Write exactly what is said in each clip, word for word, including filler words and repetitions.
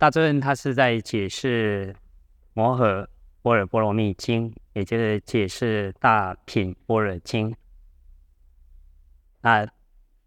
大尊他是在解释摩诃般若波罗蜜经，也就是解释大品般若经。那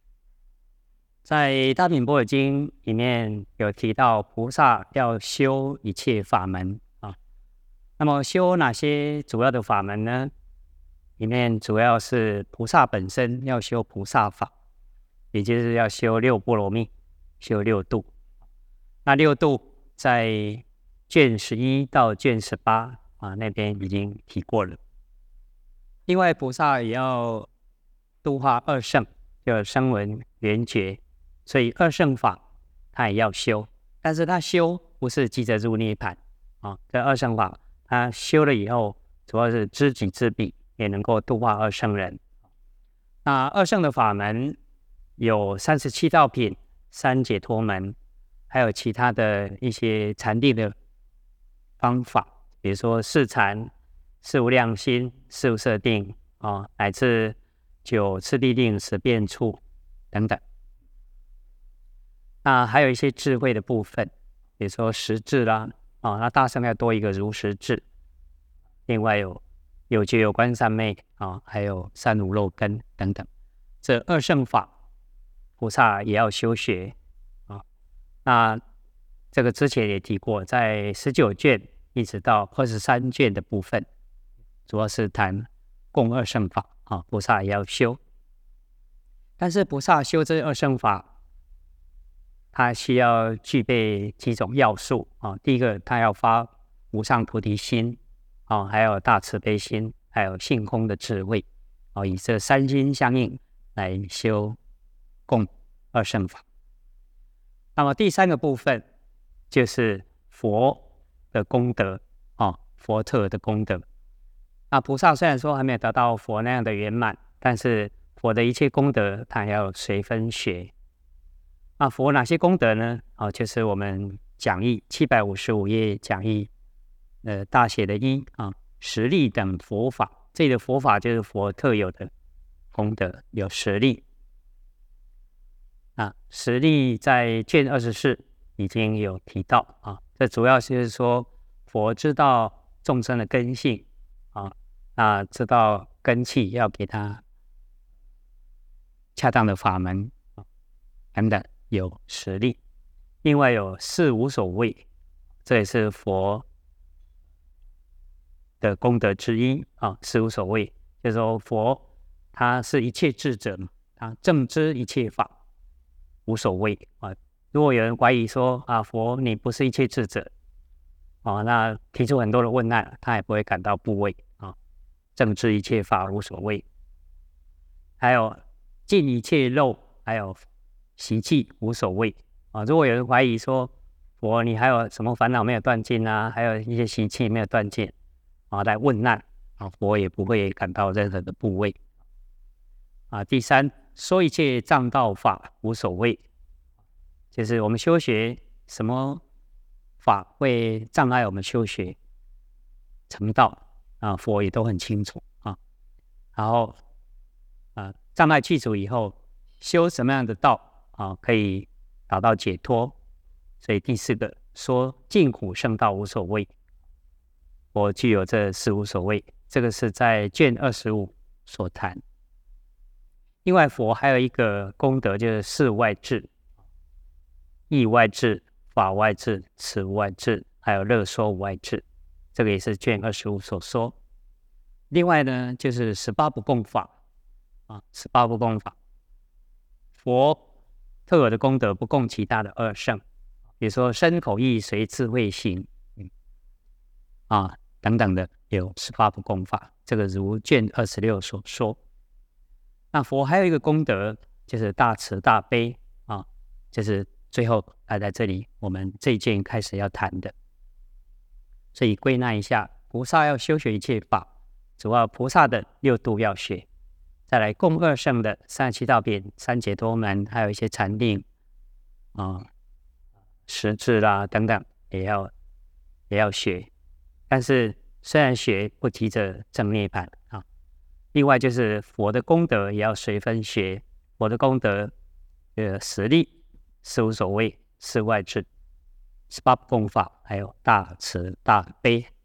在大品般若经里面有提到菩萨要修一切法门啊。那么修哪些主要的法门呢？里面主要是菩萨本身要修菩萨法，也就是要修六波罗蜜，修六度。那六度在卷十一到卷十八啊那边已经提过了。另外，菩萨也要度化二圣，就声闻缘觉，所以二圣法他也要修，但是他修不是急着入涅槃啊。这二圣法他修了以后，主要是知己知彼，也能够度化二圣人。那二圣的法门有三十七道品、三解脱门，还有其他的一些禅定的方法，比如说四禅、四无量心、四无色定啊，乃至九次第定、十变处等等。那还有一些智慧的部分，比如说十智啦啊，那大圣要多一个如实智。另外有有觉有观三昧啊，还有三无漏根等等。这二圣法，菩萨也要修学啊。那这个之前也提过，在十九卷一直到二十三卷的部分，主要是谈共二圣法啊，菩萨也要修。但是菩萨修这二圣法，他需要具备几种要素啊。第一个，他要发无上菩提心啊，还有大慈悲心，还有性空的智慧啊，以这三心相应来修共二圣法。那么第三个部分就是佛的功德啊，佛特的功德。那菩萨虽然说还没有达到佛那样的圆满，但是佛的一切功德他要随分学。那佛哪些功德呢？啊，就是我们讲义七百五十五页讲义呃大写的一啊，十力等佛法。这里的佛法就是佛特有的功德，有十力啊。十力在卷二十四已经有提到啊。这主要就是说佛知道众生的根性啊，那知道根器要给他恰当的法门啊等等，有十力。另外有四无所谓，这也是佛的功德之一啊。四无所谓就是说佛他是一切智者，他正知一切法无所谓啊。如果有人怀疑说啊，佛你不是一切智者啊，那提出很多的问难，他也不会感到怖畏啊。正知一切法无所谓，还有尽一切漏，还有习气无所谓啊。如果有人怀疑说佛你还有什么烦恼没有断尽啊，还有一些习气没有断尽啊，来问难啊，佛也不会感到任何的怖畏啊。第三，说一切障道法无所谓，就是我们修学什么法会障碍我们修学成道啊，佛也都很清楚啊。然后啊，障碍去除以后，修什么样的道啊，可以达到解脱。所以第四个说尽苦圣道无所谓，我具有这四无所谓，这个是在卷二十五所谈。另外佛还有一个功德，就是四外智，义外智、法外智、慈外智，还有乐说无外智，这个也是卷二十五所说。另外呢，就是十八不共法啊，十八不共法，佛特有的功德不共其他的二圣，比如说身口意随智慧行，嗯啊等等的，有十八不共法，这个如卷二十六所说。那佛还有一个功德，就是大慈大悲啊，就是最后来在这里我们这一件开始要谈的。所以归纳一下，菩萨要修学一切法，主要菩萨的六度要学，再来共二圣的三十七道品、三解脱门，还有一些禅定啊、十智啦等等，也要也要学。但是虽然学，不急着证涅槃啊。另外就是佛的功德也要随分学，佛的功德呃十力、四无所谓、四外智十八部功法，还有大慈大悲